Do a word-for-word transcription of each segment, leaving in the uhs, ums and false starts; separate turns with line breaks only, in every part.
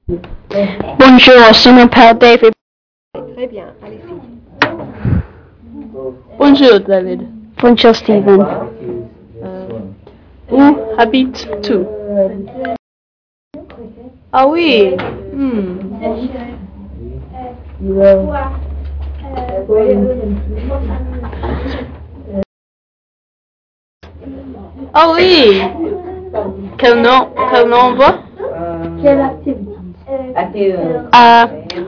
Bonjour, je m'appelle David.
Très bien, allez-y.
Bonjour David.
Bonjour Steven.
Euh, où habites-tu? Ah oui. Hmm. Ah oui. Quel nom, quel nombre?
Quelle activité?
Uh,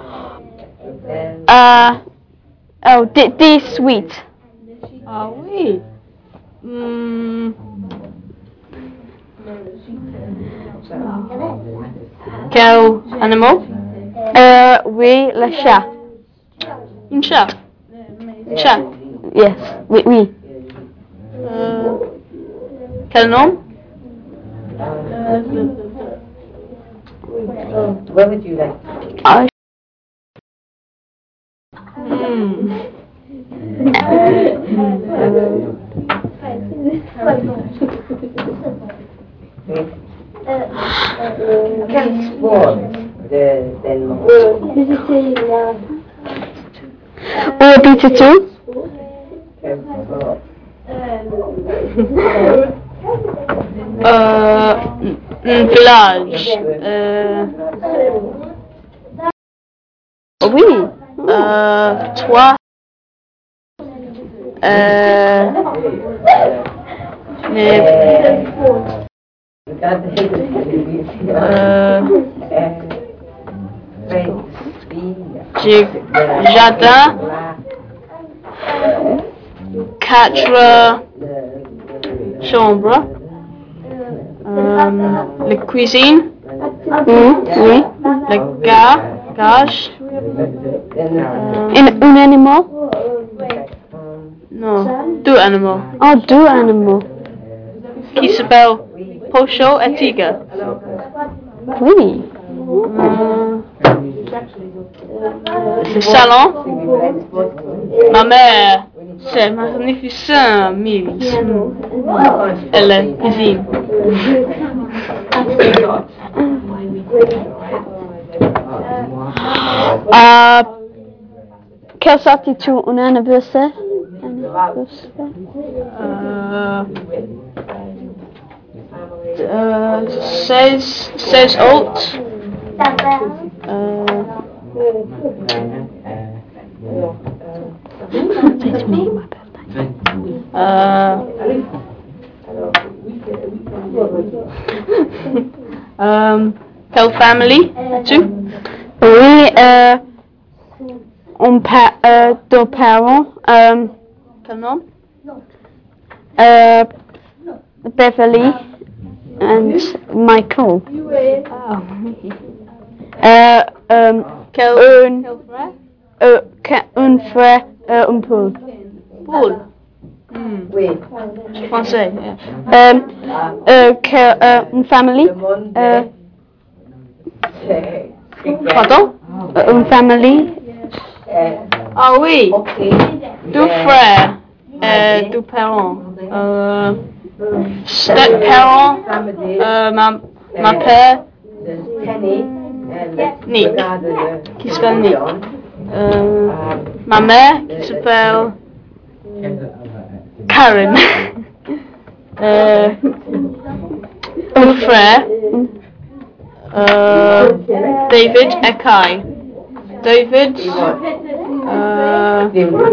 uh, oh, D, D suite.
Ah oui. Hmm. Quel animal?
Euh, oui, le chat.
Un chat. Un chat.
Yes, oui, oui.
Euh, quel nom?
What would you like?
Uh,
Hmm.
Quel sport de Denmark?
Où habites-tu?
Quel sport?
Euh, un village. Euh,
Oui.
euh, toi. Euh, les, euh, j'ai jardin, quatre chambres, euh, la cuisine,
Mm, oui.
le ga- garage, euh,
Un, un animal?
non, deux animaux,
Oh, deux animaux.
qui s'appellent Pocho et Tigre.
Oui.
Euh, le salon, ma mère, c'est magnificent, Mills. Et la cuisine.
Euh, quelle sortie-tu? Un anniversaire? Anniversaire?
Euh, euh, seize, seize août. Euh,
It's me, my birthday.
euh, euh, quelle famille as-tu?
Oui, euh, on pa euh, deux parents, euh,
Quel nom?
euh, Beverly and Michael.
Ah,
Euh, euh,
quel,
un,
quel frère?
euh, que- un frère, euh, un peu.
Paul. Hmm.
Oui.
Français. Yeah.
Euh, euh, que, euh, une famille, euh,
Pardon?
euh, une famille,
Ah oui, deux frères et deux parents. Euh, step-parents, euh, ma, ma père, Nick, qui s'appelle Nick. Euh, ma mère, qui s'appelle Karen. euh, deux frères, euh, David et Kai. David, euh,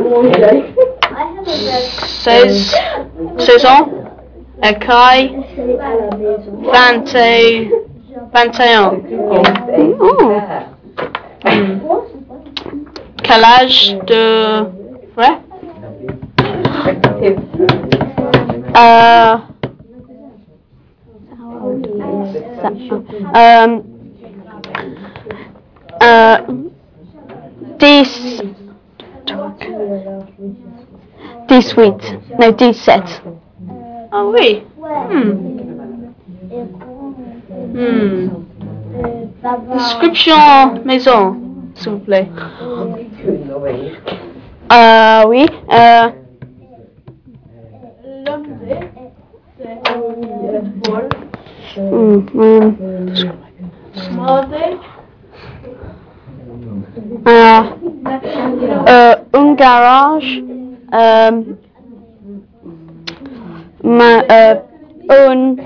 seize, seize ans, et Kai, vingt et, vingt et un.
oh,
Hmm. Quel âge de frère?
euh, euh, euh, dix, dix-huit, non, dix-sept.
Ah oui. Hmm. Hmm. Description maison, s'il vous plaît.
Euh, oui, euh, hmm, hmm. Euh, euh, un garage. Euh, ma, euh, une,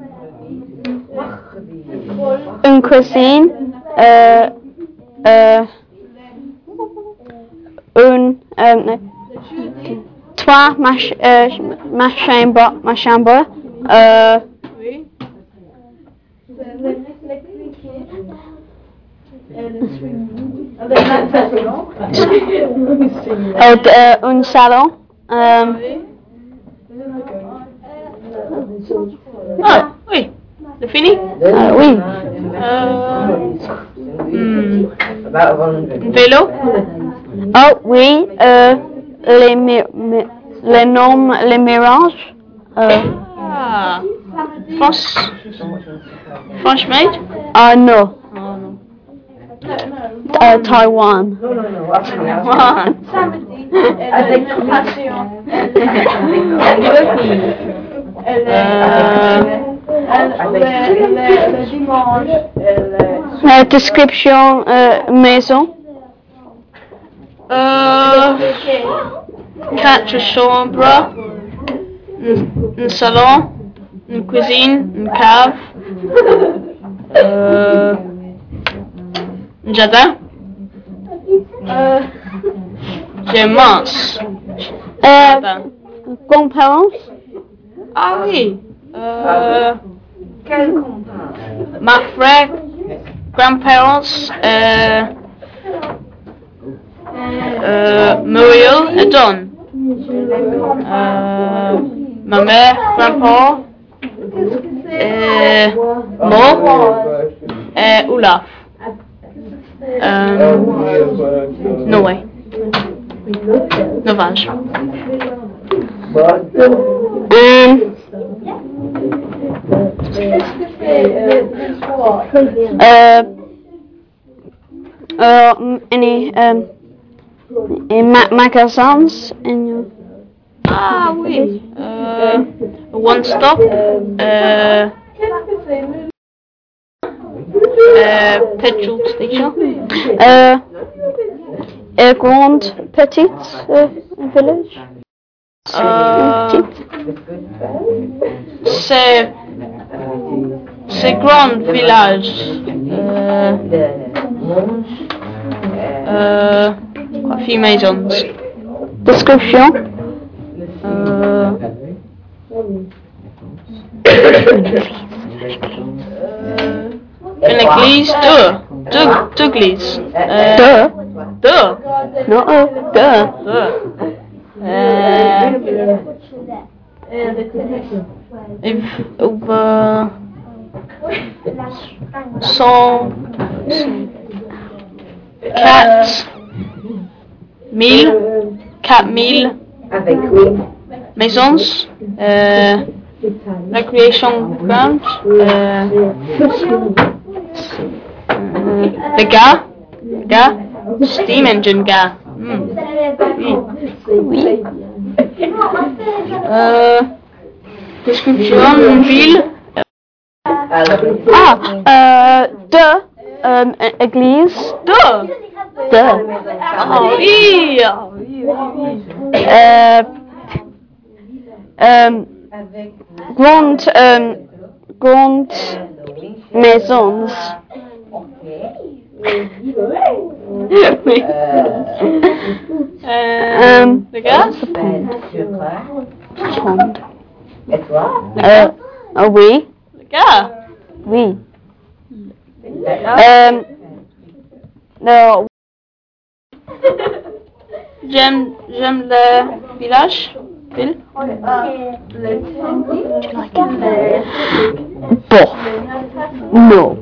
une cuisine. Euh, euh, une, euh, trois, ma, ch- euh, ma chambre, ma chambre. Euh,
Oui.
euh, d- un salon. Euh,
Oui. Ah, oui. C'est fini?
euh, oui.
Euh, hmm,
About one hundred.
un vélo?
Oh oui. Euh, les, mi- mi- les noms, les mélanges. Euh,
Ah. France. French made?
ah non.
Oh non.
Euh, Taiwan.
No, no, no. Actually, I was
What?
Euh, description euh, maison.
Euh, quatre chambres, un, un salon, une cuisine, une cave, euh, un jardin.
Euh,
C'est immense.
Euh,
Jardin.
grands-parents.
Ah oui. Euh,
Quel compas?
ma frère, grandparents, euh, euh, Muriel et Don. Euh, ma mère, grand-père, et Mo et Olaf. Euh, Noé. Novage.
Um, euh, euh, any um, in ma- magasins in
Ah oui. Euh, one stop. Euh, euh, petrol station.
euh, a grande petite euh, village.
Euh,
Petite.
c'est c'est grand village. Euh, euh, coffee maisons.
Description.
Euh, une église, deux, deux, deux églises. Euh,
Deux.
Deux.
Non, euh, deux.
Deux. Euh, et, euh, cent, quatre mille, quatre mille
Avec oui.
maisons, euh, recreation ground, euh, euh, the gars, gars, steam engine gars. Hmm. Oui.
Oui.
Euh, description, une ville.
Ah, euh, deux. Euh, église.
Deux.
Deux.
Ah oui, ah oui, oui, oui.
Euh, euh, grande, euh, grande maisons. Oui.
Euh, le gars?
Pond.
Et toi?
Euh, oh oui,
Le gars?
oui. Euh, non,
J'aime, j'aime le village. Ville.
bof. Non.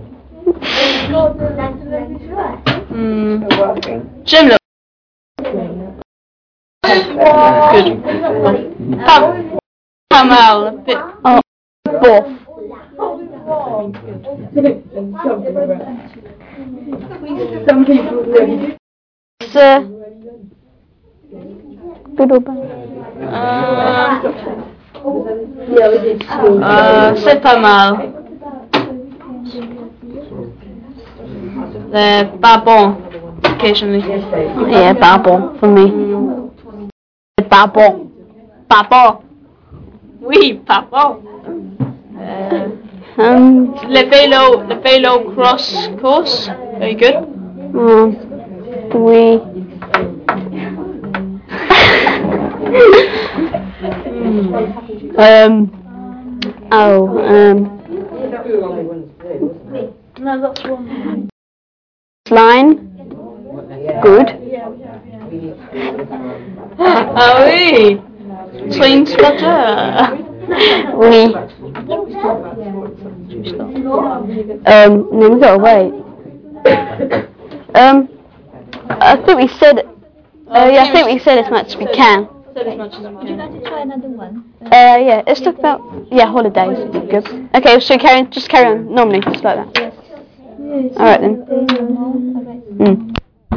Hmm. J'aime le. Good. Pas, pas mal. Bit.
Oh, bof. C'est plutôt pas.
Euh, euh, c'est pas mal. C'est pas bon. occasionally.
Yeah, babble for me. Babble. Babble.
Oui, papa. Uh,
Um,
le vélo, le vélo cross course. Very good.
um, we. um. Oh. Um.
No, that's one.
Line. Good.
Ah oui. Train spotter.
We. Um. No, we gotta wait. Um. I think we said. Uh, yeah, I think we said as much as we can.
Said as much as we can.
To try another one.
Uh, yeah, let's talk about yeah holidays. Good. Okay, so carry on, just carry on normally, just like that.
Yes.
All right then. Mm.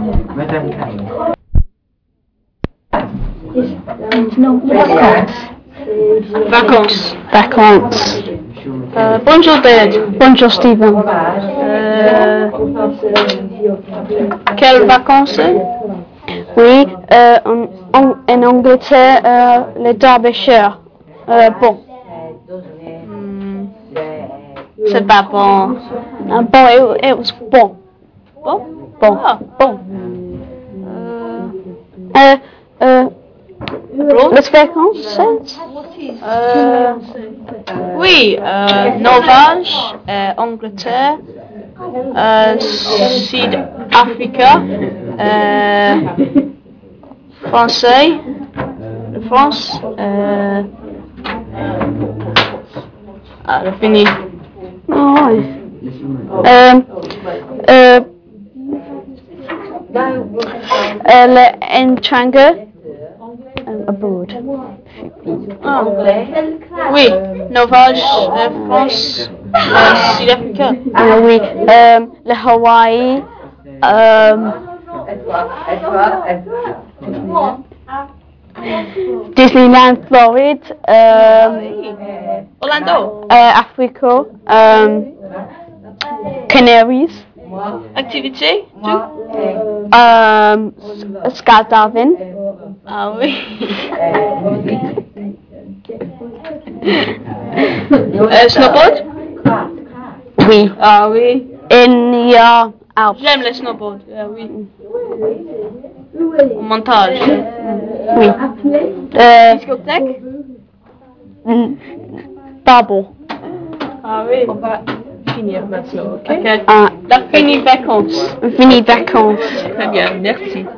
No, vacances.
Vacances.
Vacances.
Uh, bonjour Dad.
Bonjour Stephen.
Euh, quelles vacances?
Oui, euh, en, en, en Angleterre, euh, les Derbyshire. Euh, bon.
Hmm, c'est pas bon.
Uh, bon, it, it was bon.
Bon?
Bon.
Ah.
Bon.
Euh,
Euh, euh,
abroad?
les vacances?
Euh, oui, euh, Norvège, euh, Angleterre, euh, Sud-Africa, euh, Français, France, euh, ah, c'est fini.
Oh, ouais. Euh, euh, euh, le Entranga. Um, abroad.
Ah, oui, Norvège, euh, France, euh, Sud-Africa.
Uh, oui, um, le Hawaii, um, Disneyland, Floride, um,
Orlando,
uh, Africa, um, Canaries,
activité, tout?
um, s- skydiving,
Ah oui. euh, snowboard?
oui,
Ah oui.
in the uh, Alps,
J'aime le snowboard, ah oui. Au montage.
oui, euh,
Discothèque?
mm, bubble,
Ah oui. On va finir maintenant, ok?
ah,
La fini vacances.
fini vacances.
Très bien, merci.